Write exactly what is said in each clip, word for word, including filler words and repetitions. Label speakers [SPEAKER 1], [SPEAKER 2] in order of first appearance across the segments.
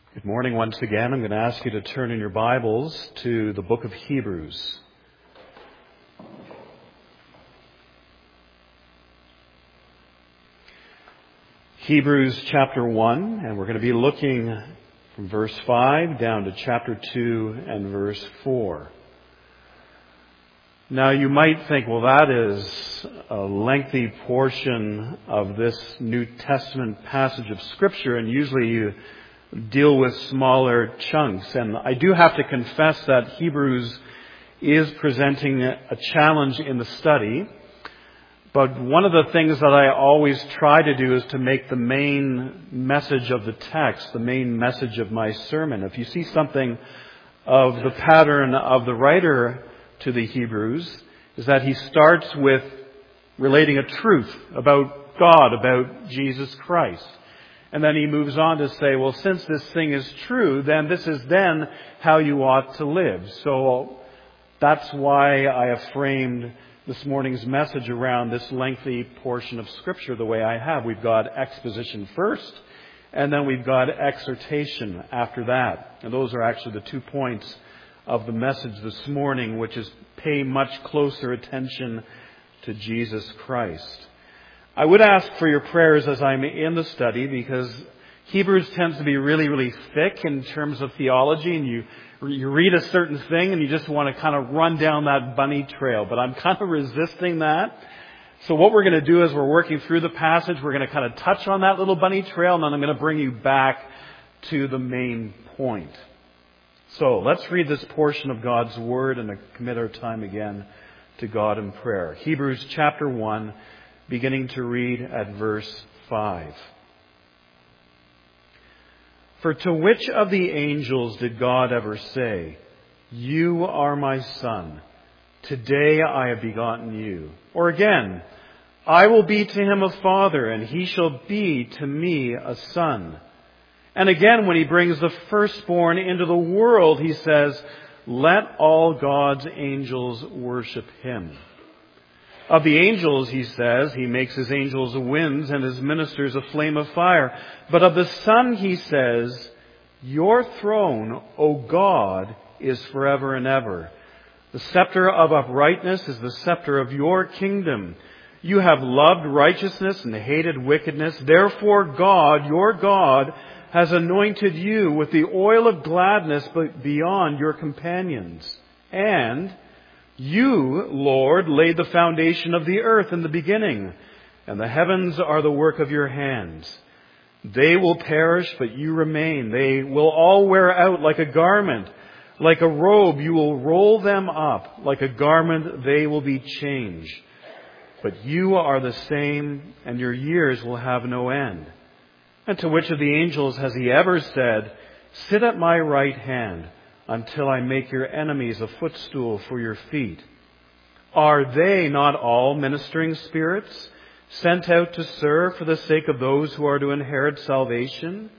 [SPEAKER 1] Good morning once again. I'm going to ask you to turn in your Bibles to the book of Hebrews. Hebrews chapter one, and we're going to be looking from verse five down to chapter two and verse four. Now you might think, well, that is a lengthy portion of this New Testament passage of Scripture, and usually you deal with smaller chunks. And I do have to confess that Hebrews is presenting a challenge in the study. But one of the things that I always try to do is to make the main message of the text, the main message of my sermon. If you see something of the pattern of the writer to the Hebrews, is that he starts with relating a truth about God, about Jesus Christ. And then he moves on to say, well, since this thing is true, then this is then how you ought to live. So that's why I have framed this morning's message around this lengthy portion of Scripture the way I have. We've got exposition first, and then we've got exhortation after that. And those are actually the two points of the message this morning, which is pay much closer attention to Jesus Christ. I would ask for your prayers as I'm in the study, because Hebrews tends to be really, really thick in terms of theology, and you you read a certain thing and you just want to kind of run down that bunny trail. But I'm kind of resisting that. So what we're going to do is we're working through the passage. We're going to kind of touch on that little bunny trail, and then I'm going to bring you back to the main point. So let's read this portion of God's Word and commit our time again to God in prayer. Hebrews chapter one, beginning to read at verse five. For to which of the angels did God ever say, "You are my son, today I have begotten you"? Or again, "I will be to him a father, and he shall be to me a son"? And again, when he brings the firstborn into the world, he says, "Let all God's angels worship him." Of the angels, he says, he makes his angels winds and his ministers a flame of fire. But of the Son, he says, "Your throne, O God, is forever and ever. The scepter of uprightness is the scepter of your kingdom. You have loved righteousness and hated wickedness. Therefore God, your God, has anointed you with the oil of gladness beyond your companions. And you, Lord, laid the foundation of the earth in the beginning, and the heavens are the work of your hands. They will perish, but you remain. They will all wear out like a garment. Like a robe, you will roll them up. Like a garment, they will be changed. But you are the same, and your years will have no end." And to which of the angels has he ever said, "Sit at my right hand, until I make your enemies a footstool for your feet"? Are they not all ministering spirits, sent out to serve for the sake of those who are to inherit salvation?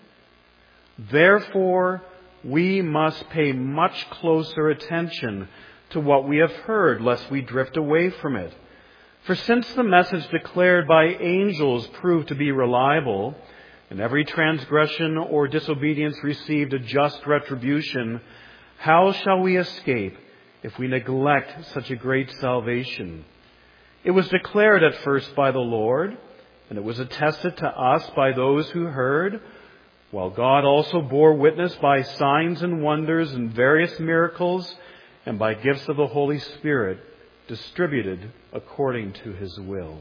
[SPEAKER 1] Therefore, we must pay much closer attention to what we have heard, lest we drift away from it. For since the message declared by angels proved to be reliable, and every transgression or disobedience received a just retribution, how shall we escape if we neglect such a great salvation? It was declared at first by the Lord, and it was attested to us by those who heard, while God also bore witness by signs and wonders and various miracles and by gifts of the Holy Spirit distributed according to his will.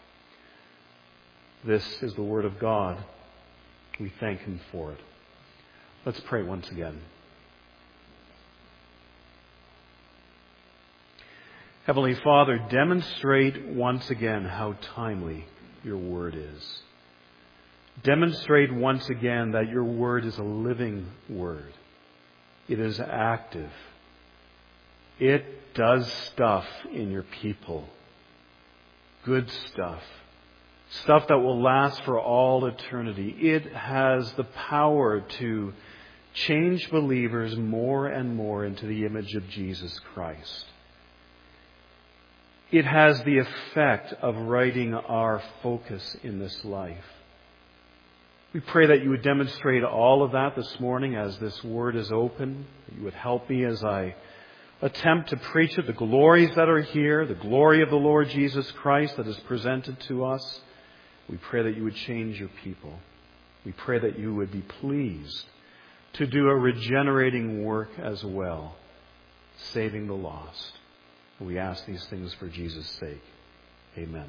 [SPEAKER 1] This is the word of God. We thank him for it. Let's pray once again. Heavenly Father, demonstrate once again how timely your word is. Demonstrate once again that your word is a living word. It is active. It does stuff in your people. Good stuff. Stuff that will last for all eternity. It has the power to change believers more and more into the image of Jesus Christ. It has the effect of righting our focus in this life. We pray that you would demonstrate all of that this morning as this word is open. That you would help me as I attempt to preach it, the glories that are here, the glory of the Lord Jesus Christ that is presented to us. We pray that you would change your people. We pray that you would be pleased to do a regenerating work as well, saving the lost. We ask these things for Jesus' sake. Amen.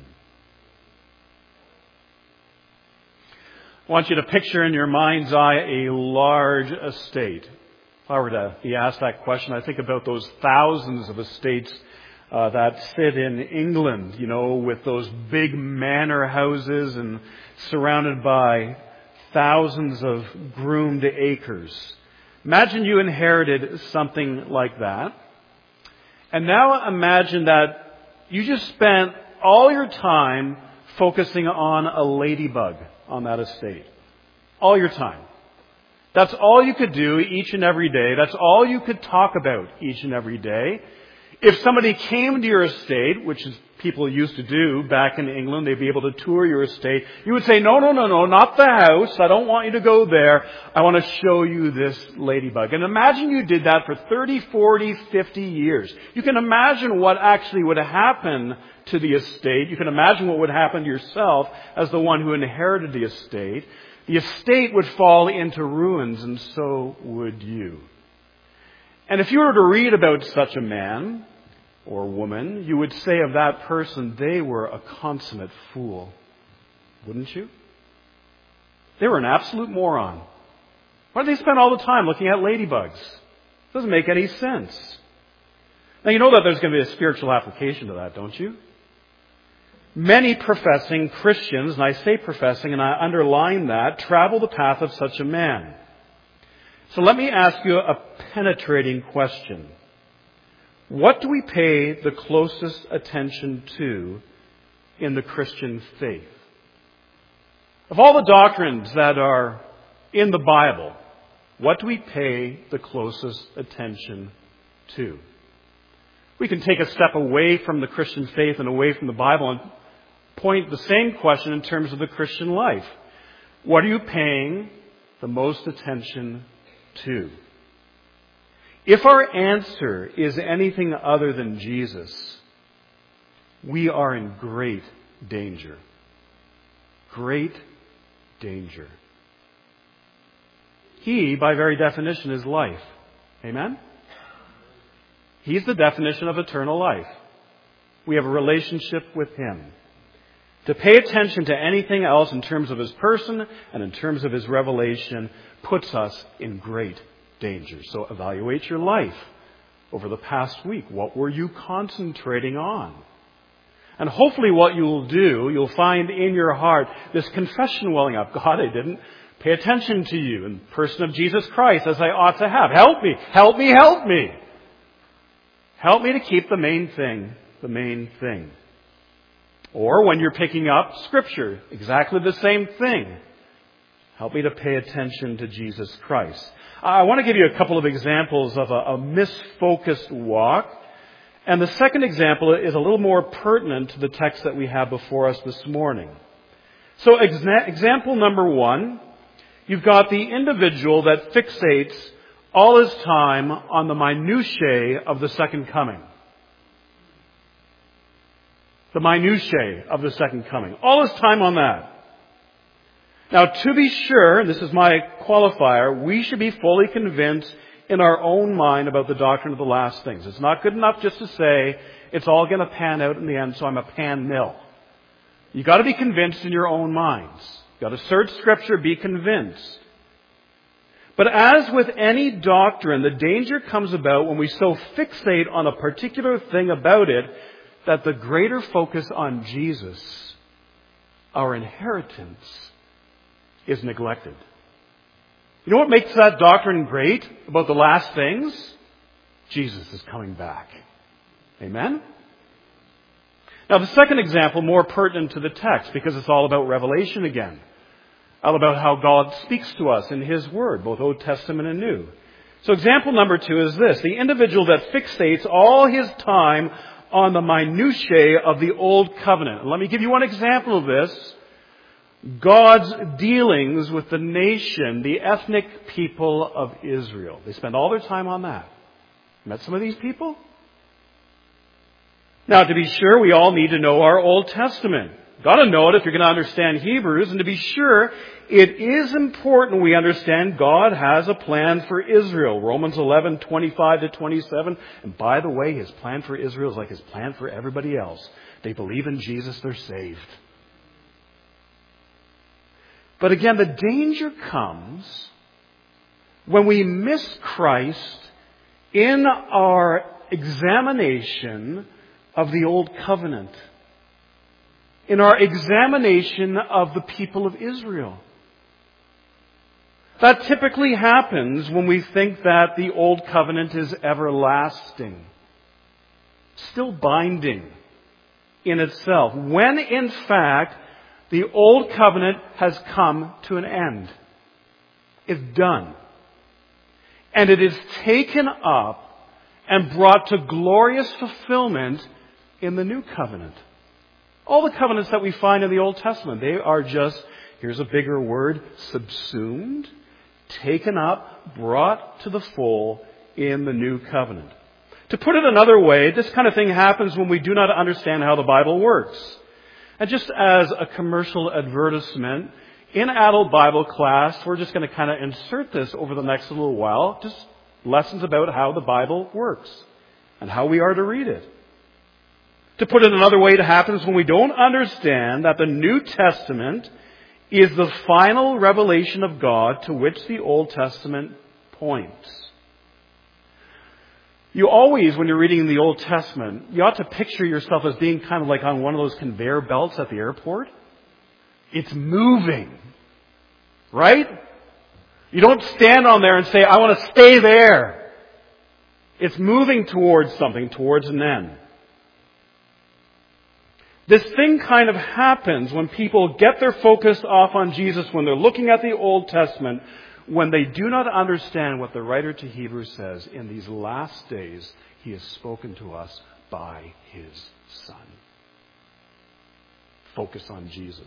[SPEAKER 1] I want you to picture in your mind's eye a large estate. If I were to be asked that question, I think about those thousands of estates uh, that sit in England, you know, with those big manor houses and surrounded by thousands of groomed acres. Imagine you inherited something like that. And now imagine that you just spent all your time focusing on a ladybug on that estate. All your time. That's all you could do each and every day. That's all you could talk about each and every day. If somebody came to your estate, which is people used to do back in England, they'd be able to tour your estate. You would say, no, no, no, no, not the house. I don't want you to go there. I want to show you this ladybug. And imagine you did that for thirty, forty, fifty years. You can imagine what actually would happen to the estate. You can imagine what would happen to yourself as the one who inherited the estate. The estate would fall into ruins, and so would you. And if you were to read about such a man or woman, you would say of that person, they were a consummate fool. Wouldn't you? They were an absolute moron. Why do they spend all the time looking at ladybugs? It doesn't make any sense. Now, you know that there's going to be a spiritual application to that, don't you? Many professing Christians, and I say professing and I underline that, travel the path of such a man. So let me ask you a penetrating question. What do we pay the closest attention to in the Christian faith? Of all the doctrines that are in the Bible, what do we pay the closest attention to? We can take a step away from the Christian faith and away from the Bible and point the same question in terms of the Christian life. What are you paying the most attention to? If our answer is anything other than Jesus, we are in great danger. Great danger. He, by very definition, is life. Amen? He's the definition of eternal life. We have a relationship with Him. To pay attention to anything else in terms of His person and in terms of His revelation puts us in great danger. So evaluate your life over the past week. What were you concentrating on? And hopefully what you'll do, you'll find in your heart this confession welling up. God, I didn't pay attention to you in the person of Jesus Christ as I ought to have. Help me, help me, help me. Help me to keep the main thing, the main thing. Or when you're picking up Scripture, exactly the same thing. Help me to pay attention to Jesus Christ. I want to give you a couple of examples of a, a misfocused walk. And the second example is a little more pertinent to the text that we have before us this morning. So exa- example number one, you've got the individual that fixates all his time on the minutiae of the second coming. The minutiae of the second coming. All his time on that. Now, to be sure, and this is my qualifier, we should be fully convinced in our own mind about the doctrine of the last things. It's not good enough just to say, it's all going to pan out in the end, so I'm a pan mill. You've got to be convinced in your own minds. You've got to search Scripture, be convinced. But as with any doctrine, the danger comes about when we so fixate on a particular thing about it that the greater focus on Jesus, our inheritance, is neglected. You know what makes that doctrine great about the last things? Jesus is coming back. Amen? Now the second example, more pertinent to the text, because it's all about revelation again. All about how God speaks to us in His Word, both Old Testament and New. So example number two is this. The individual that fixates all his time on the minutiae of the Old Covenant. And let me give you one example of this. God's dealings with the nation, the ethnic people of Israel. They spend all their time on that. Met some of these people? Now, to be sure, we all need to know our Old Testament. Got to know it if you're going to understand Hebrews. And to be sure, it is important we understand God has a plan for Israel. Romans eleven, twenty-five to twenty-seven. And by the way, His plan for Israel is like His plan for everybody else. They believe in Jesus, they're saved. But again, the danger comes when we miss Christ in our examination of the Old Covenant, in our examination of the people of Israel. That typically happens when we think that the Old Covenant is everlasting, still binding in itself, when in fact the Old Covenant has come to an end. It's done. And it is taken up and brought to glorious fulfillment in the New Covenant. All the covenants that we find in the Old Testament, they are just, here's a bigger word, subsumed, taken up, brought to the full in the New Covenant. To put it another way, this kind of thing happens when we do not understand how the Bible works. And just as a commercial advertisement, in adult Bible class, we're just going to kind of insert this over the next little while, just lessons about how the Bible works and how we are to read it. To put it another way, it happens when we don't understand that the New Testament is the final revelation of God to which the Old Testament points. You always, when you're reading the Old Testament, you ought to picture yourself as being kind of like on one of those conveyor belts at the airport. It's moving. Right? You don't stand on there and say, I want to stay there. It's moving towards something, towards an end. This thing kind of happens when people get their focus off on Jesus, when they're looking at the Old Testament, when they do not understand what the writer to Hebrews says, in these last days, He has spoken to us by His Son. Focus on Jesus.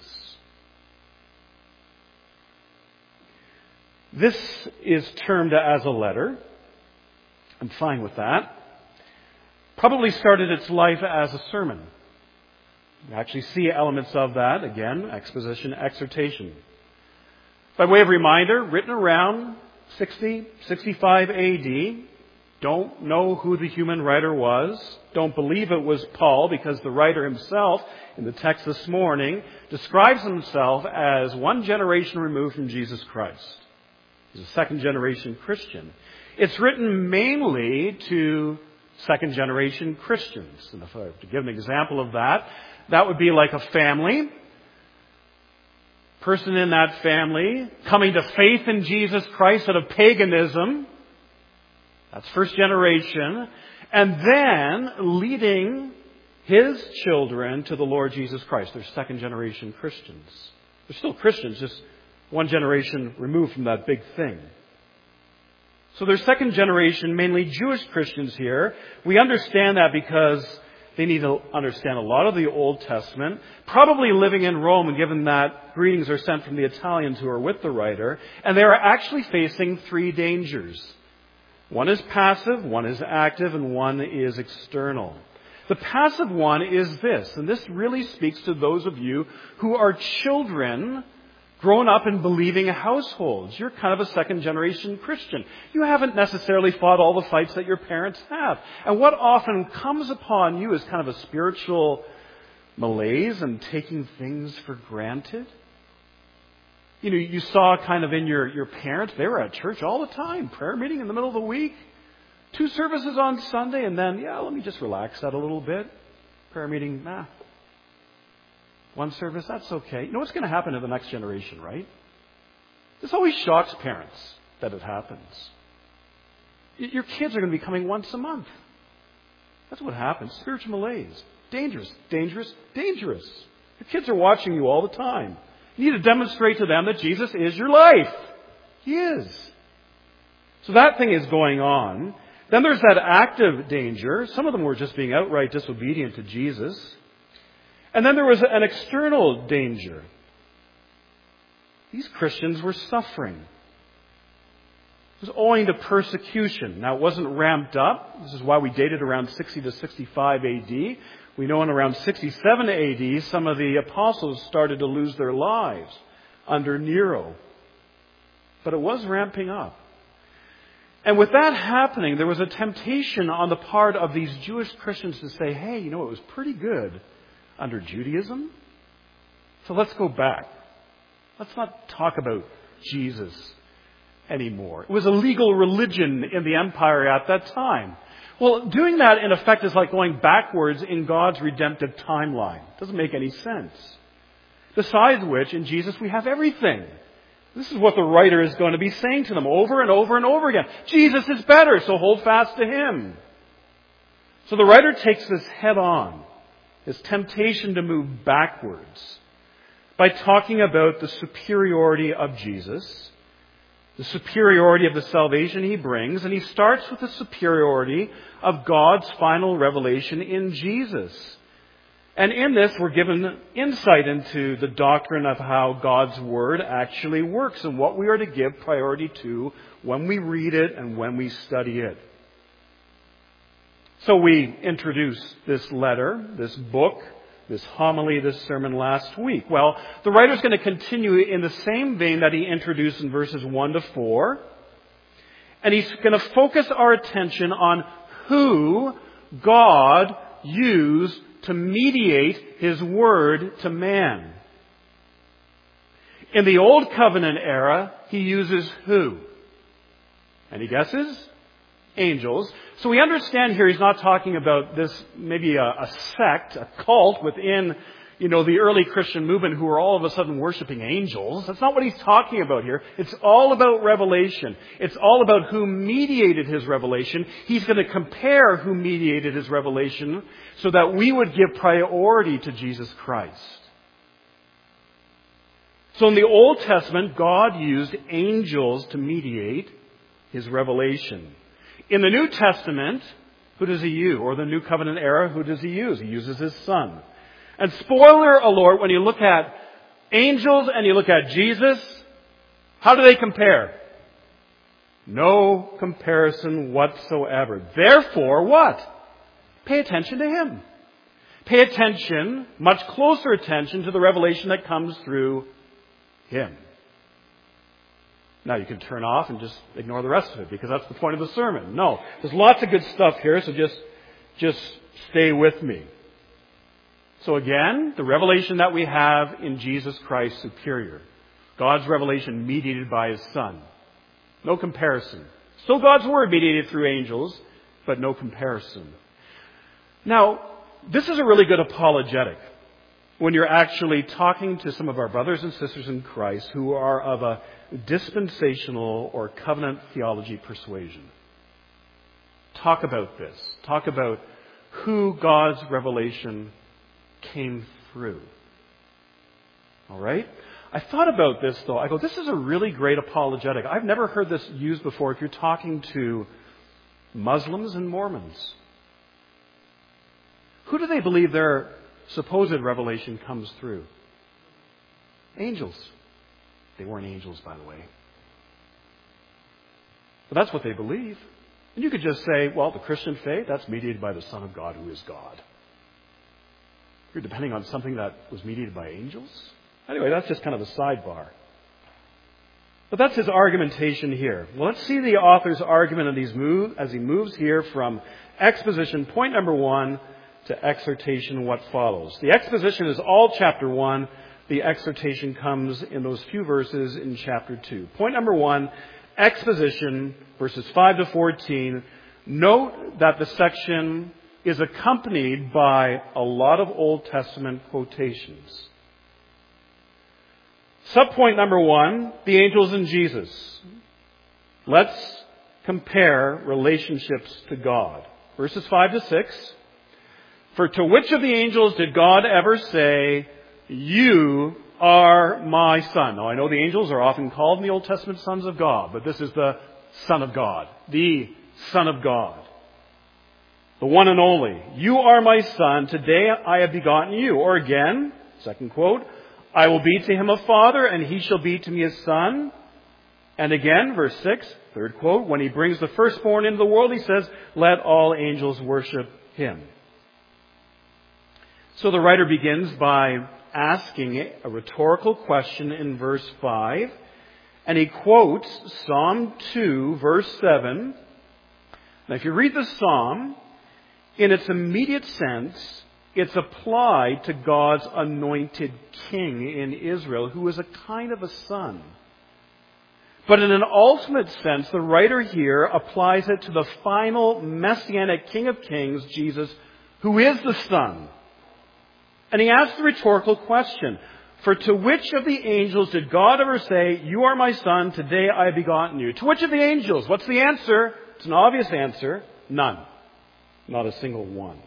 [SPEAKER 1] This is termed as a letter. I'm fine with that. Probably started its life as a sermon. You actually see elements of that, again, exposition, exhortation. By way of reminder, written around sixty, sixty-five A D. Don't know who the human writer was. Don't believe it was Paul, because the writer himself, in the text this morning, describes himself as one generation removed from Jesus Christ. He's a second generation Christian. It's written mainly to second generation Christians. And if I were to give an example of that, that would be like a family. Person in that family coming to faith in Jesus Christ out of paganism. That's first generation. And then leading his children to the Lord Jesus Christ. They're second generation Christians. They're still Christians, just one generation removed from that big thing. So they're second generation, mainly Jewish Christians here. We understand that because they need to understand a lot of the Old Testament, probably living in Rome, and given that greetings are sent from the Italians who are with the writer, and they are actually facing three dangers. One is passive, one is active, and one is external. The passive one is this, and this really speaks to those of you who are children grown up in believing households. You're kind of a second generation Christian. You haven't necessarily fought all the fights that your parents have. And what often comes upon you is kind of a spiritual malaise and taking things for granted. You know, you saw kind of in your, your parents, they were at church all the time. Prayer meeting in the middle of the week. Two services on Sunday, and then, yeah, let me just relax that a little bit. Prayer meeting, nah. One service, that's okay. You know what's going to happen to the next generation, right? This always shocks parents that it happens. Your kids are going to be coming once a month. That's what happens. Spiritual malaise. Dangerous, dangerous, dangerous. Your kids are watching you all the time. You need to demonstrate to them that Jesus is your life. He is. So that thing is going on. Then there's that active danger. Some of them were just being outright disobedient to Jesus. And then there was an external danger. these Christians were suffering. It was owing to persecution. Now, it wasn't ramped up. This is why we dated around sixty to sixty-five A D. We know in around sixty-seven A D, some of the apostles started to lose their lives under Nero. But it was ramping up. And with that happening, there was a temptation on the part of these Jewish Christians to say, hey, you know, it was pretty good under Judaism. So let's go back. Let's not talk about Jesus anymore. It was a legal religion in the empire at that time. Well, doing that in effect is like going backwards in God's redemptive timeline. It doesn't make any sense. Besides which, in Jesus we have everything. This is what the writer is going to be saying to them over and over and over again. Jesus is better, so hold fast to Him. So the writer takes this head on, this temptation to move backwards, by talking about the superiority of Jesus, the superiority of the salvation He brings, and he starts with the superiority of God's final revelation in Jesus. And in this, we're given insight into the doctrine of how God's Word actually works and what we are to give priority to when we read it and when we study it. So we introduced this letter, this book, this homily, this sermon last week. Well, the writer's going to continue in the same vein that he introduced in verses one to four. And he's going to focus our attention on who God used to mediate His Word to man. In the Old Covenant era, He uses who? Any guesses? Angels. So we understand here He's not talking about this, maybe a, a sect, a cult within, you know, the early Christian movement who are all of a sudden worshiping angels. That's not what He's talking about here. It's all about revelation. It's all about who mediated His revelation. He's going to compare who mediated His revelation so that we would give priority to Jesus Christ. So in the Old Testament, God used angels to mediate His revelation. In the New Testament, who does He use? Or the New Covenant era, who does He use? He uses His Son. And spoiler alert, when you look at angels and you look at Jesus, how do they compare? No comparison whatsoever. Therefore, what? Pay attention to Him. Pay attention, much closer attention, to the revelation that comes through Him. Now you can turn off and just ignore the rest of it because that's the point of the sermon. No, there's lots of good stuff here, so just, just stay with me. So again, the revelation that we have in Jesus Christ superior. God's revelation mediated by His Son. No comparison. Still God's Word mediated through angels, but no comparison. Now, this is a really good apologetic when you're actually talking to some of our brothers and sisters in Christ who are of a dispensational or covenant theology persuasion. Talk about this. Talk about who God's revelation came through. All right? I thought about this, though. I go, this is a really great apologetic. I've never heard this used before if you're talking to Muslims and Mormons. Who do they believe their supposed revelation comes through? Angels. They weren't angels, by the way. But that's what they believe. And you could just say, well, the Christian faith, that's mediated by the Son of God who is God. You're depending on something that was mediated by angels? Anyway, that's just kind of a sidebar. But that's his argumentation here. Well, let's see the author's argument as, he's move, as he moves here from exposition, point number one, to exhortation, what follows. The exposition is all chapter one. The exhortation comes in those few verses in chapter two. Point number one, exposition, verses five to fourteen. Note that the section is accompanied by a lot of Old Testament quotations. Subpoint number one, the angels and Jesus. Let's compare relationships to God. Verses five to six. For to which of the angels did God ever say, "You are my son"? Now I know the angels are often called in the Old Testament sons of God, but this is the Son of God. The Son of God. The one and only. "You are my son, today I have begotten you." Or again, second quote, I will be to him a father, and he shall be to me a son. And again, verse six, third quote, when he brings the firstborn into the world, he says, let all angels worship him. So the writer begins by asking a rhetorical question in verse five. And he quotes Psalm two, verse seven. Now, if you read the psalm, in its immediate sense, it's applied to God's anointed king in Israel, who is a kind of a son. But in an ultimate sense, the writer here applies it to the final messianic King of Kings, Jesus, who is the Son. And he asks the rhetorical question, for to which of the angels did God ever say, you are my son, today I have begotten you? To which of the angels? What's the answer? It's an obvious answer. None. Not a single one.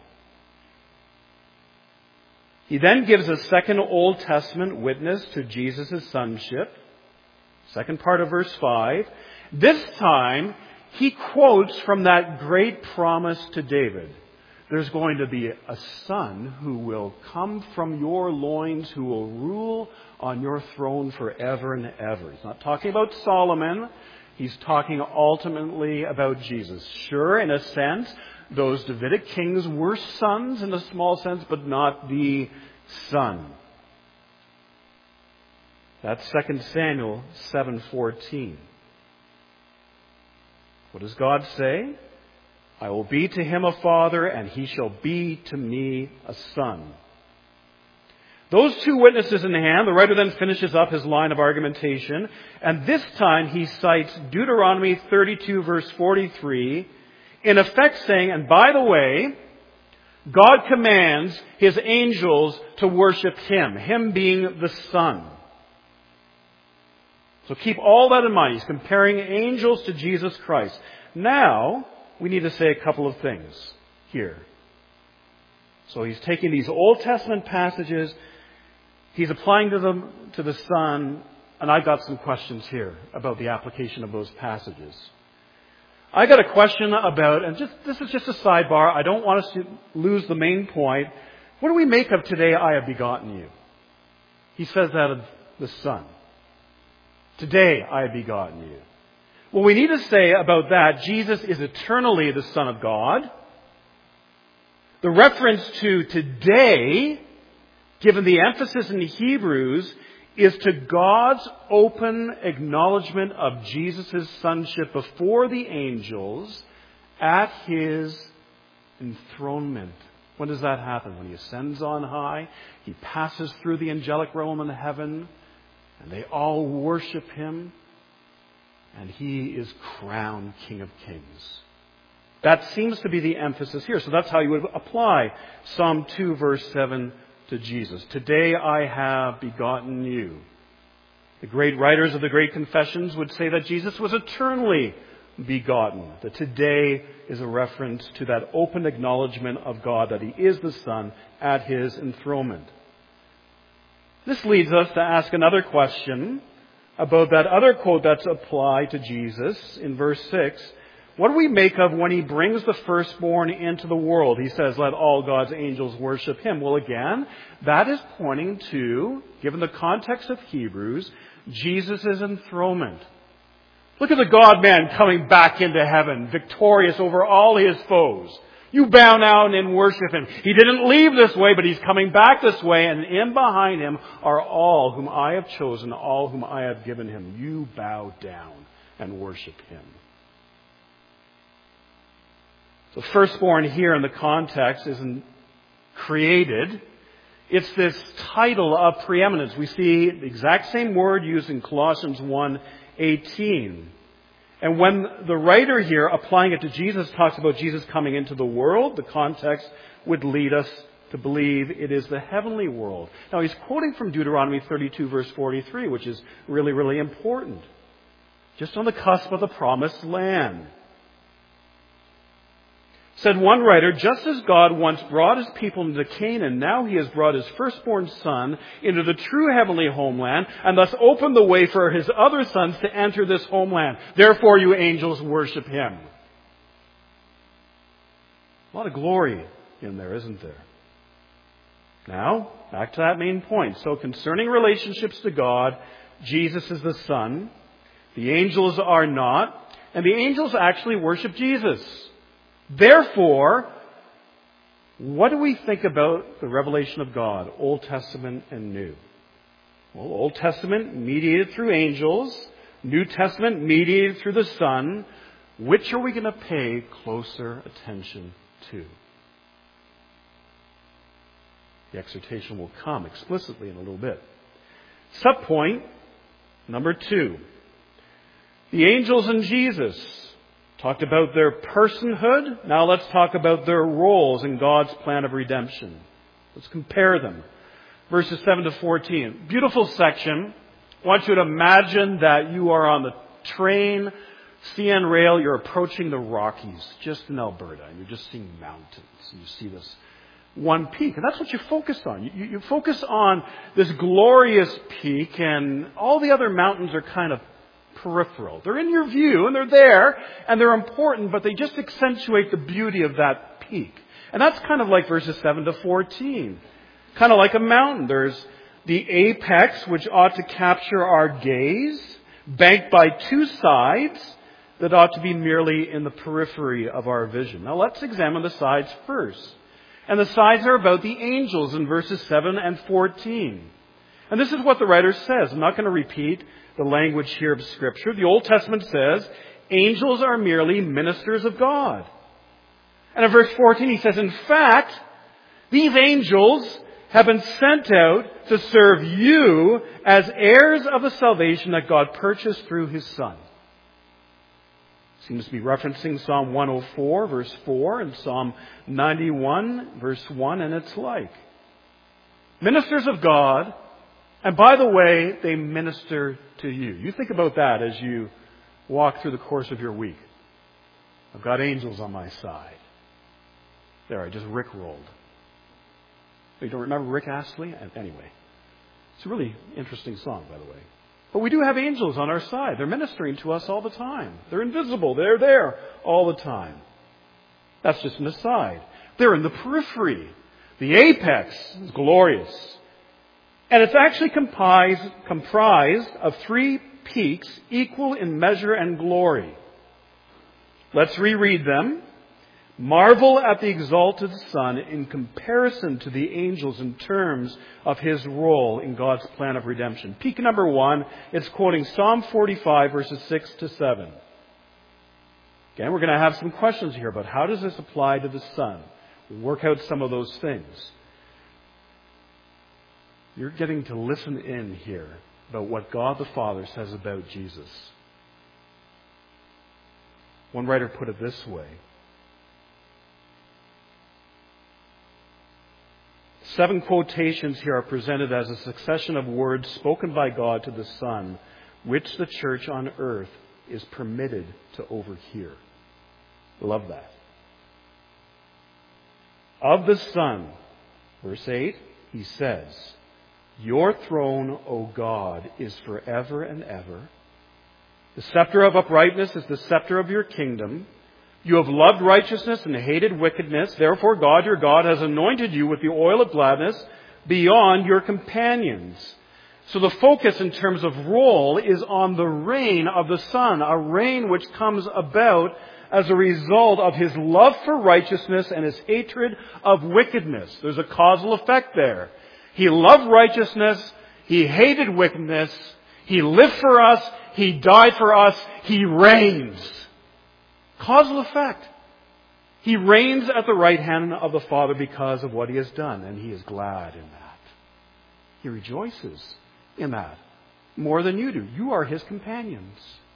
[SPEAKER 1] He then gives a second Old Testament witness to Jesus' sonship. Second part of verse five. This time, he quotes from that great promise to David. There's going to be a son who will come from your loins, who will rule on your throne forever and ever. He's not talking about Solomon. He's talking ultimately about Jesus. Sure, in a sense, those Davidic kings were sons in a small sense, but not the son. That's Second Samuel seven fourteen. What does God say? I will be to him a father, and he shall be to me a son. Those two witnesses in hand, the writer then finishes up his line of argumentation, and this time he cites Deuteronomy thirty-two, verse forty-three, in effect saying, and by the way, God commands his angels to worship him, him being the Son. So keep all that in mind. He's comparing angels to Jesus Christ. Now, we need to say a couple of things here. So he's taking these Old Testament passages, he's applying to them to the Son, and I've got some questions here about the application of those passages. I got a question about, and just this is just a sidebar, I don't want us to lose the main point. What do we make of today I have begotten you? He says that of the Son. Today I have begotten you. Well, we need to say about that, Jesus is eternally the Son of God. The reference to today, given the emphasis in Hebrews, is to God's open acknowledgement of Jesus' sonship before the angels at his enthronement. When does that happen? When he ascends on high, he passes through the angelic realm in heaven, and they all worship him. And he is crowned King of Kings. That seems to be the emphasis here. So that's how you would apply Psalm two, verse seven to Jesus. Today I have begotten you. The great writers of the great confessions would say that Jesus was eternally begotten. That today is a reference to that open acknowledgement of God that he is the Son at his enthronement. This leads us to ask another question about that other quote that's applied to Jesus in verse six. What do we make of when he brings the firstborn into the world? He says, let all God's angels worship him. Well, again, that is pointing to, given the context of Hebrews, Jesus' enthronement. Look at the God-man coming back into heaven, victorious over all his foes. You bow down and worship him. He didn't leave this way, but he's coming back this way, and in behind him are all whom I have chosen, all whom I have given him. You bow down and worship him. So firstborn here in the context isn't created. It's this title of preeminence. We see the exact same word used in Colossians one eighteen. And when the writer here, applying it to Jesus, talks about Jesus coming into the world, the context would lead us to believe it is the heavenly world. Now, he's quoting from Deuteronomy thirty-two, verse forty-three, which is really, really important. Just on the cusp of the promised land. Said one writer, just as God once brought his people into Canaan, now he has brought his firstborn son into the true heavenly homeland, and thus opened the way for his other sons to enter this homeland. Therefore, you angels worship him. A lot of glory in there, isn't there? Now, back to that main point. So concerning relationships to God, Jesus is the Son. The angels are not. And the angels actually worship Jesus. Therefore, what do we think about the revelation of God, Old Testament and New? Well, Old Testament mediated through angels. New Testament mediated through the Son. Which are we going to pay closer attention to? The exhortation will come explicitly in a little bit. Subpoint number two. The angels and Jesus. Talked about their personhood. Now let's talk about their roles in God's plan of redemption. Let's compare them. Verses seven to fourteen. Beautiful section. I want you to imagine that you are on the train, C N Rail, you're approaching the Rockies, just in Alberta, and you're just seeing mountains. And you see this one peak, and that's what you focus on. You, you focus on this glorious peak, and all the other mountains are kind of peripheral. They're in your view, and they're there, and they're important, but they just accentuate the beauty of that peak. And that's kind of like verses seven to fourteen. Kind of like a mountain. There's the apex, which ought to capture our gaze, banked by two sides that ought to be merely in the periphery of our vision. Now let's examine the sides first. And the sides are about the angels in verses seven and fourteen. And this is what the writer says. I'm not going to repeat the language here of Scripture. The Old Testament says, angels are merely ministers of God. And in verse fourteen he says, in fact, these angels have been sent out to serve you as heirs of the salvation that God purchased through His Son. Seems to be referencing Psalm one oh four, verse four, and Psalm ninety-one, verse one, and its like. Ministers of God, and by the way, they minister to you. You think about that as you walk through the course of your week. I've got angels on my side. There, I just rickrolled. You don't remember Rick Astley? Anyway, it's a really interesting song, by the way. But we do have angels on our side. They're ministering to us all the time. They're invisible. They're there all the time. That's just an aside. They're in the periphery. The apex is glorious. And it's actually comprised, comprised of three peaks equal in measure and glory. Let's reread them. Marvel at the exalted Son in comparison to the angels in terms of His role in God's plan of redemption. Peak number one, it's quoting Psalm forty-five, verses six to seven. Again, we're going to have some questions here about how does this apply to the Son. We'll work out some of those things. You're getting to listen in here about what God the Father says about Jesus. One writer put it this way. Seven quotations here are presented as a succession of words spoken by God to the Son, which the church on earth is permitted to overhear. Love that. Of the Son, verse eight, he says, your throne, O God, is forever and ever. The scepter of uprightness is the scepter of your kingdom. You have loved righteousness and hated wickedness. Therefore, God, your God, has anointed you with the oil of gladness beyond your companions. So the focus in terms of role is on the reign of the Son, a reign which comes about as a result of His love for righteousness and His hatred of wickedness. There's a causal effect there. He loved righteousness. He hated wickedness. He lived for us. He died for us. He reigns. Causal effect. He reigns at the right hand of the Father because of what He has done, and He is glad in that. He rejoices in that more than you do. You are His companions.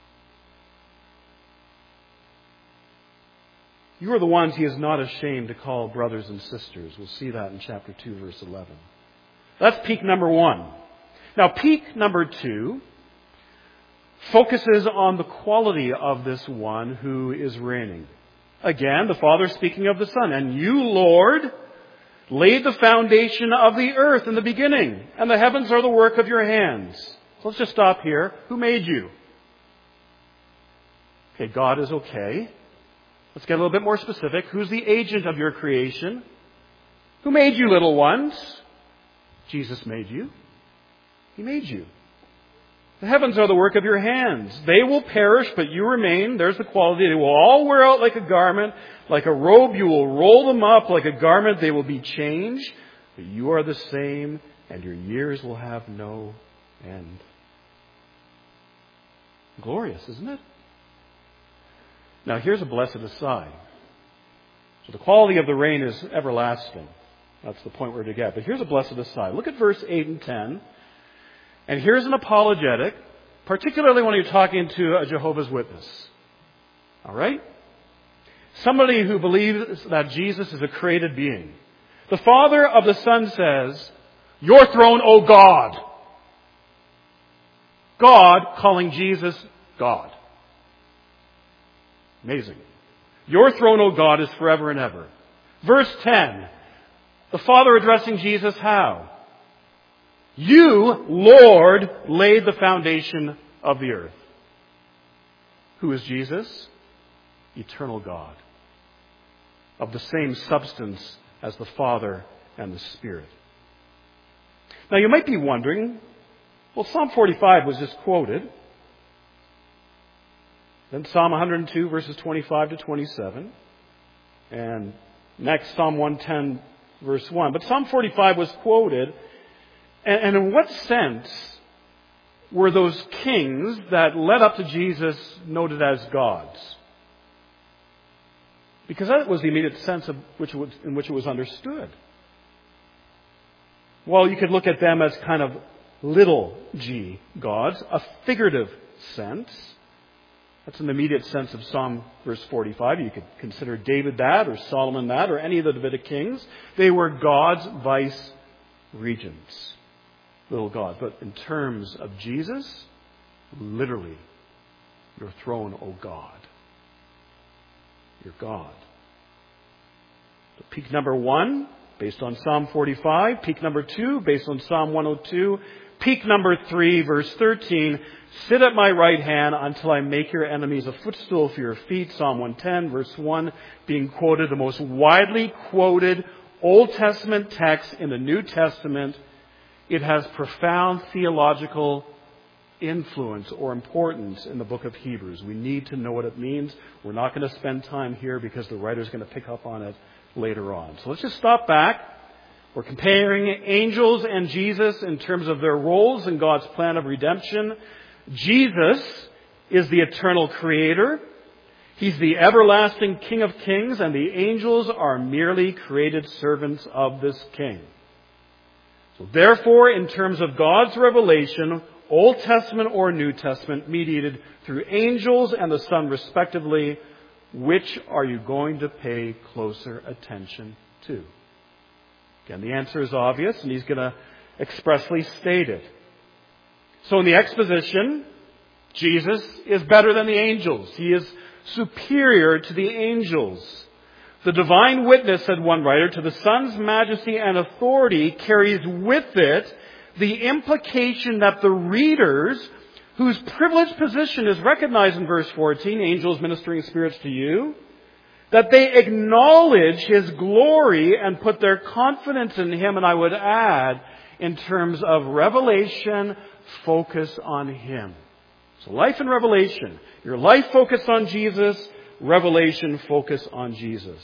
[SPEAKER 1] You are the ones He is not ashamed to call brothers and sisters. We'll see that in chapter two, verse eleven. That's peak number one. Now, peak number two focuses on the quality of this one who is reigning. Again, the Father speaking of the Son. And you, Lord, laid the foundation of the earth in the beginning, and the heavens are the work of your hands. So let's just stop here. Who made you? Okay, God is okay. Let's get a little bit more specific. Who's the agent of your creation? Who made you, little ones? Jesus made you. He made you. The heavens are the work of your hands. They will perish, but you remain. There's the quality. They will all wear out like a garment. Like a robe, you will roll them up. Like a garment, they will be changed. But you are the same, and your years will have no end. Glorious, isn't it? Now, here's a blessed aside. So the quality of the rain is everlasting. That's the point we're to get. But here's a blessed aside. Look at verse eight and ten. And here's an apologetic, particularly when you're talking to a Jehovah's Witness. All right? Somebody who believes that Jesus is a created being. The Father of the Son says, "Your throne, O God." God calling Jesus God. Amazing. "Your throne, O God, is forever and ever." Verse ten. The Father addressing Jesus how? "You, Lord, laid the foundation of the earth." Who is Jesus? Eternal God. Of the same substance as the Father and the Spirit. Now you might be wondering, well, Psalm forty-five was just quoted. Then Psalm one hundred two, verses twenty-five to twenty-seven. And next, Psalm one ten, verse one. But Psalm forty-five was quoted. And in what sense were those kings that led up to Jesus noted as gods? Because that was the immediate sense of which it was, in which it was understood. Well, you could look at them as kind of little g gods, a figurative sense. That's an immediate sense of Psalm verse forty-five. You could consider David that, or Solomon that, or any of the Davidic kings. They were God's vice regents. Little gods. But in terms of Jesus, literally, your throne, O God. Your God. So peak number one, based on Psalm forty-five. Peak number two, based on Psalm one oh two. Peak number three, verse thirteen. Sit at my right hand until I make your enemies a footstool for your feet. Psalm one ten, verse one, being quoted, the most widely quoted Old Testament text in the New Testament. It has profound theological influence or importance in the book of Hebrews. We need to know what it means. We're not going to spend time here because the writer's going to pick up on it later on. So let's just stop back. We're comparing angels and Jesus in terms of their roles in God's plan of redemption. Jesus is the eternal creator. He's the everlasting King of kings, and the angels are merely created servants of this King. So therefore, in terms of God's revelation, Old Testament or New Testament, mediated through angels and the Son respectively, which are you going to pay closer attention to? Again, the answer is obvious, and he's going to expressly state it. So in the exposition, Jesus is better than the angels. He is superior to the angels. The divine witness, said one writer, to the Son's majesty and authority carries with it the implication that the readers, whose privileged position is recognized in verse fourteen, angels ministering spirits to you, that they acknowledge His glory and put their confidence in Him, and I would add, in terms of revelation, focus on Him. So life and revelation. Your life focused on Jesus, revelation focus on Jesus.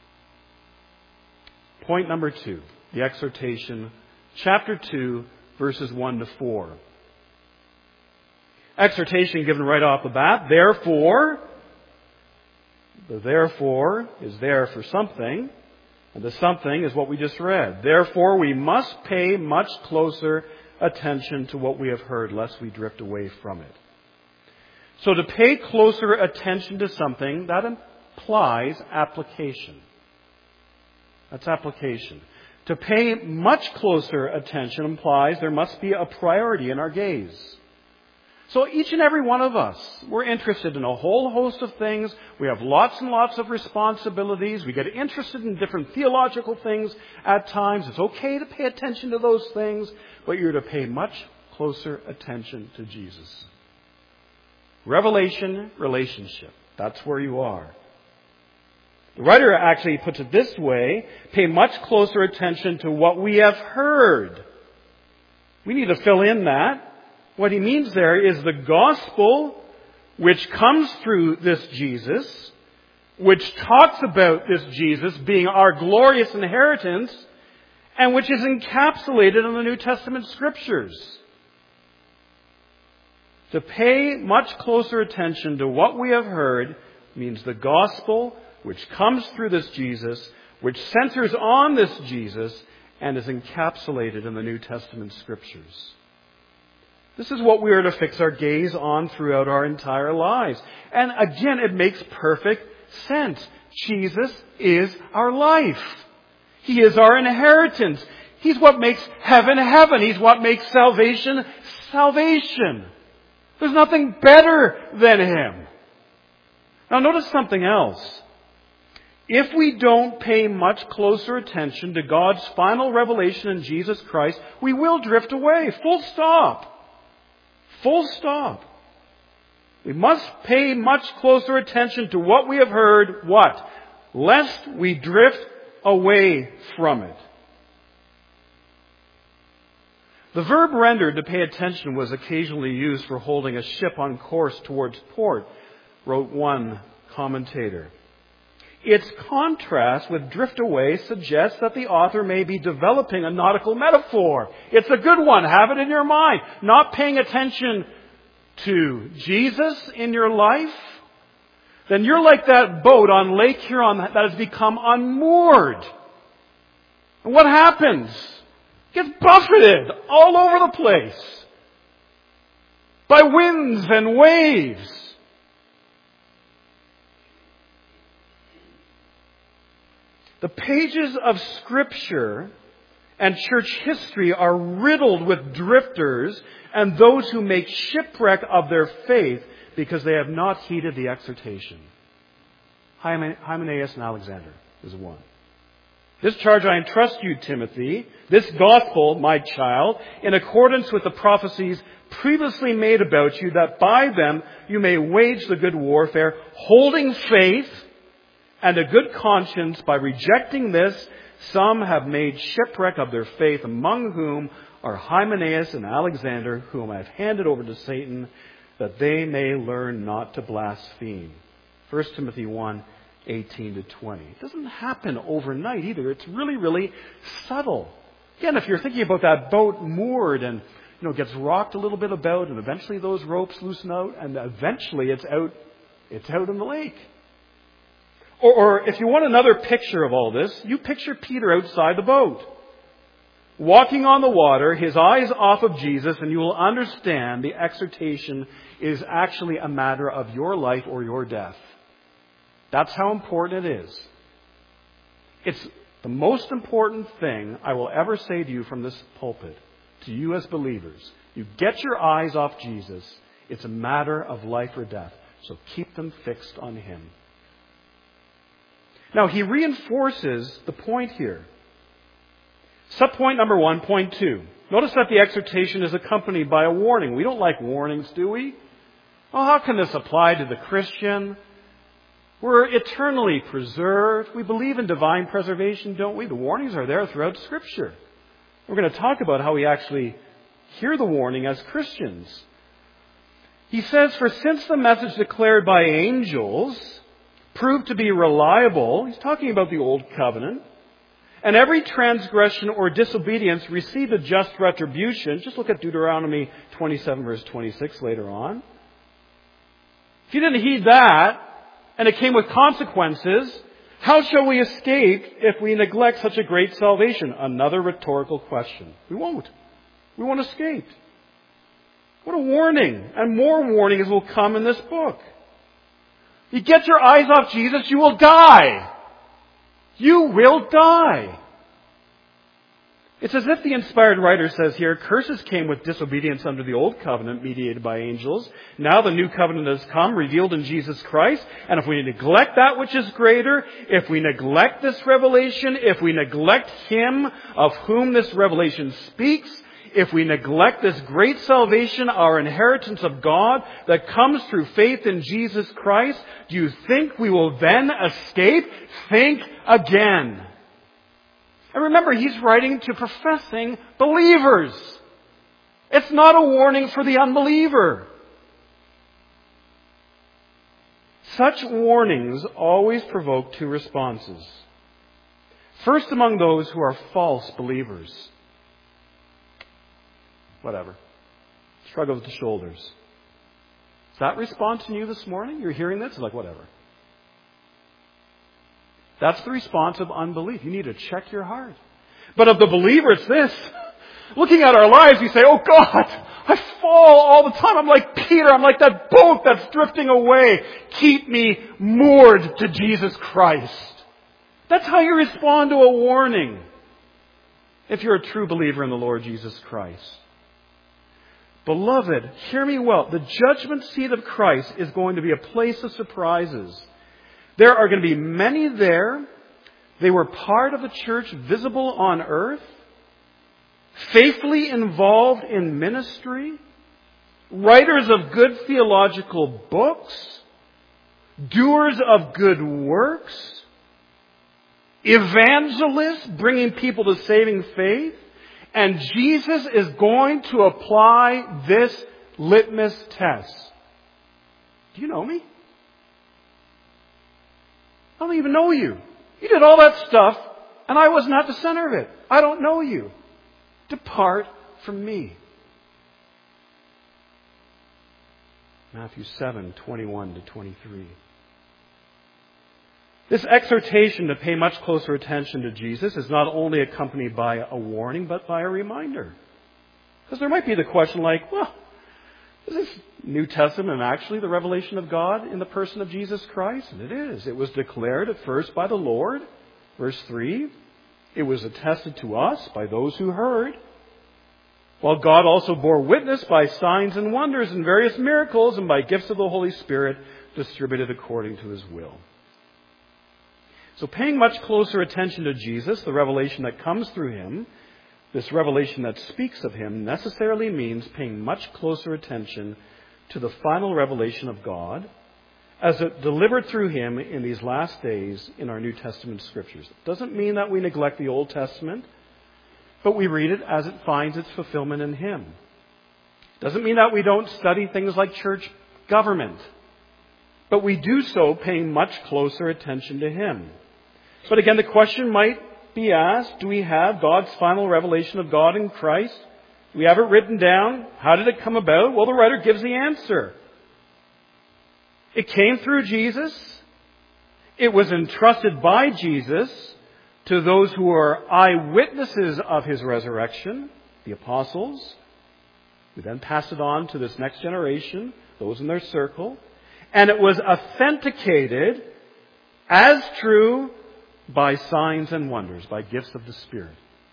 [SPEAKER 1] Point number two, the exhortation, chapter two, verses one to four. Exhortation given right off the bat. Therefore, the therefore is there for something, and the something is what we just read. Therefore, we must pay much closer attention to what we have heard, lest we drift away from it. So to pay closer attention to something, that implies application. That's application. To pay much closer attention implies there must be a priority in our gaze. So each and every one of us, we're interested in a whole host of things. We have lots and lots of responsibilities. We get interested in different theological things at times. It's okay to pay attention to those things, but you're to pay much closer attention to Jesus. Revelation, relationship. That's where you are. The writer actually puts it this way, pay much closer attention to what we have heard. We need to fill in that. What he means there is the gospel which comes through this Jesus, which talks about this Jesus being our glorious inheritance, and which is encapsulated in the New Testament Scriptures. To pay much closer attention to what we have heard means the gospel which comes through this Jesus, which centers on this Jesus, and is encapsulated in the New Testament Scriptures. This is what we are to fix our gaze on throughout our entire lives. And again, it makes perfect sense. Jesus is our life. He is our inheritance. He's what makes heaven heaven. He's what makes salvation salvation. There's nothing better than Him. Now notice something else. If we don't pay much closer attention to God's final revelation in Jesus Christ, we will drift away. Full stop. Full stop. We must pay much closer attention to what we have heard. What? Lest we drift away from it. The verb rendered to pay attention was occasionally used for holding a ship on course towards port, wrote one commentator. Its contrast with drift away suggests that the author may be developing a nautical metaphor. It's a good one. Have it in your mind. Not paying attention to Jesus in your life, then you're like that boat on Lake Huron that has become unmoored. And what happens? It gets buffeted all over the place by winds and waves. The pages of Scripture and church history are riddled with drifters and those who make shipwreck of their faith because they have not heeded the exhortation. Hymenaeus and Alexander is one. This charge I entrust you, Timothy, this gospel, my child, in accordance with the prophecies previously made about you, that by them you may wage the good warfare, holding faith and a good conscience. By rejecting this, some have made shipwreck of their faith, among whom are Hymenaeus and Alexander, whom I have handed over to Satan, that they may learn not to blaspheme. First Timothy one, eighteen to twenty. It doesn't happen overnight either. It's really, really subtle. Again, if you're thinking about that boat moored and, you know, gets rocked a little bit about, and eventually those ropes loosen out, and eventually it's out, it's out in the lake. Or, or if you want another picture of all this, you picture Peter outside the boat, walking on the water, his eyes off of Jesus, and you will understand the exhortation is actually a matter of your life or your death. That's how important it is. It's the most important thing I will ever say to you from this pulpit, to you as believers. You get your eyes off Jesus. It's a matter of life or death. So keep them fixed on Him. Now, he reinforces the point here. Subpoint number one, point two. Notice that the exhortation is accompanied by a warning. We don't like warnings, do we? Well, how can this apply to the Christian? We're eternally preserved. We believe in divine preservation, don't we? The warnings are there throughout Scripture. We're going to talk about how we actually hear the warning as Christians. He says, for since the message declared by angels proved to be reliable, he's talking about the Old Covenant, and every transgression or disobedience received a just retribution. Just look at Deuteronomy twenty-seven, verse twenty-six later on. If you didn't heed that, and it came with consequences, how shall we escape if we neglect such a great salvation? Another rhetorical question. We won't. We won't escape. What a warning. And more warnings will come in this book. You get your eyes off Jesus, you will die. You will die. It's as if the inspired writer says here, curses came with disobedience under the old covenant mediated by angels. Now the new covenant has come, revealed in Jesus Christ. And if we neglect that which is greater, if we neglect this revelation, if we neglect Him of whom this revelation speaks, if we neglect this great salvation, our inheritance of God that comes through faith in Jesus Christ, do you think we will then escape? Think again. And remember, he's writing to professing believers. It's not a warning for the unbeliever. Such warnings always provoke two responses. First, among those who are false believers. Whatever. Shrug of the shoulders. Is that response in you this morning? You're hearing this? It's like, whatever. That's the response of unbelief. You need to check your heart. But of the believer, it's this. Looking at our lives, we say, oh God, I fall all the time. I'm like Peter. I'm like that boat that's drifting away. Keep me moored to Jesus Christ. That's how you respond to a warning if you're a true believer in the Lord Jesus Christ. Beloved, hear me well. The judgment seat of Christ is going to be a place of surprises. There are going to be many there. They were part of the church visible on earth, faithfully involved in ministry, writers of good theological books, doers of good works, evangelists bringing people to saving faith. And Jesus is going to apply this litmus test. Do you know me? I don't even know you. You did all that stuff, and I was not the center of it. I don't know you. Depart from me. Matthew seven, twenty-one to twenty-three. This exhortation to pay much closer attention to Jesus is not only accompanied by a warning, but by a reminder. Because there might be the question like, well, is this New Testament actually the revelation of God in the person of Jesus Christ? And it is. It was declared at first by the Lord. Verse three. It was attested to us by those who heard. While God also bore witness by signs and wonders and various miracles and by gifts of the Holy Spirit distributed according to His will. So paying much closer attention to Jesus, the revelation that comes through Him, this revelation that speaks of Him, necessarily means paying much closer attention to the final revelation of God as it delivered through Him in these last days in our New Testament Scriptures. It doesn't mean that we neglect the Old Testament, but we read it as it finds its fulfillment in Him. It doesn't mean that we don't study things like church government, but we do so paying much closer attention to Him. But again, the question might be asked, do we have God's final revelation of God in Christ? Do we have it written down? How did it come about? Well, the writer gives the answer. It came through Jesus. It was entrusted by Jesus to those who are eyewitnesses of His resurrection, the apostles, who then passed it on to this next generation, those in their circle. And it was authenticated as true by signs and wonders, by gifts of the Spirit.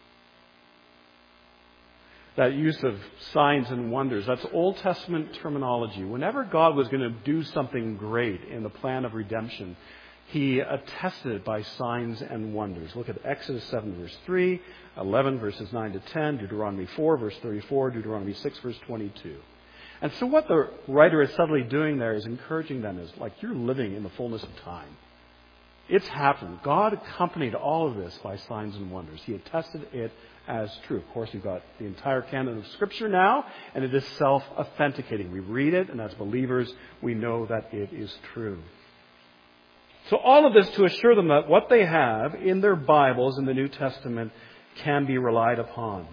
[SPEAKER 1] That use of signs and wonders, that's Old Testament terminology. Whenever God was going to do something great in the plan of redemption, He attested it by signs and wonders. Look at Exodus seven, verse three, eleven, verses nine to ten, Deuteronomy four, verse thirty-four, Deuteronomy six, verse twenty-two. And so what the writer is subtly doing there is encouraging them is like you're living in the fullness of time. It's happened. God accompanied all of this by signs and wonders. He attested it as true. Of course, we've got the entire canon of Scripture now, and it is self-authenticating. We read it, and as believers, we know that it is true. So all of this to assure them that what they have in their Bibles in the New Testament can be relied upon.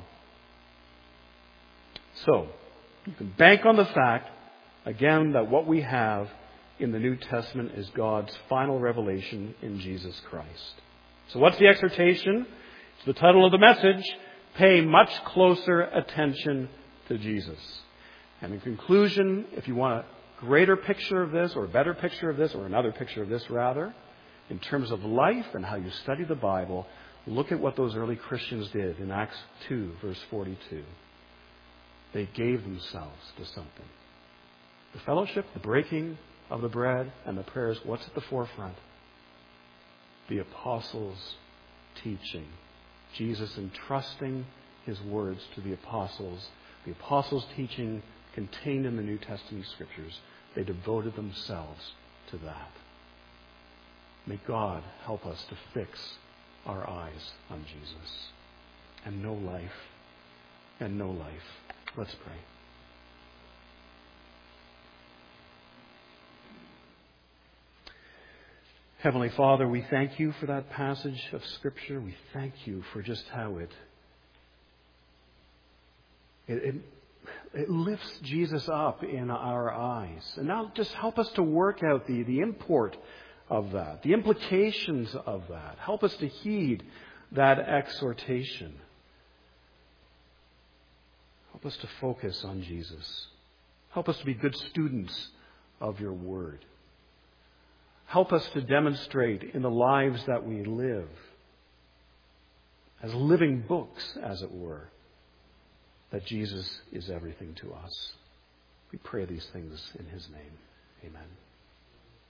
[SPEAKER 1] So, you can bank on the fact, again, that what we have in the New Testament is God's final revelation in Jesus Christ. So what's the exhortation? It's the title of the message. Pay much closer attention to Jesus. And in conclusion, if you want a greater picture of this, or a better picture of this, or another picture of this rather, in terms of life and how you study the Bible, look at what those early Christians did in Acts two, verse forty-two. They gave themselves to something. The fellowship, the breaking of the bread, and the prayers, what's at the forefront? The apostles' teaching. Jesus entrusting His words to the apostles. The apostles' teaching contained in the New Testament Scriptures. They devoted themselves to that. May God help us to fix our eyes on Jesus. And know life. And know life Let's pray. Heavenly Father, we thank you for that passage of Scripture. We thank you for just how it, it, it, it lifts Jesus up in our eyes. And now just help us to work out the, the import of that, the implications of that. Help us to heed that exhortation. Help us to focus on Jesus. Help us to be good students of your word. Help us to demonstrate in the lives that we live, as living books, as it were, that Jesus is everything to us. We pray these things in his name. Amen.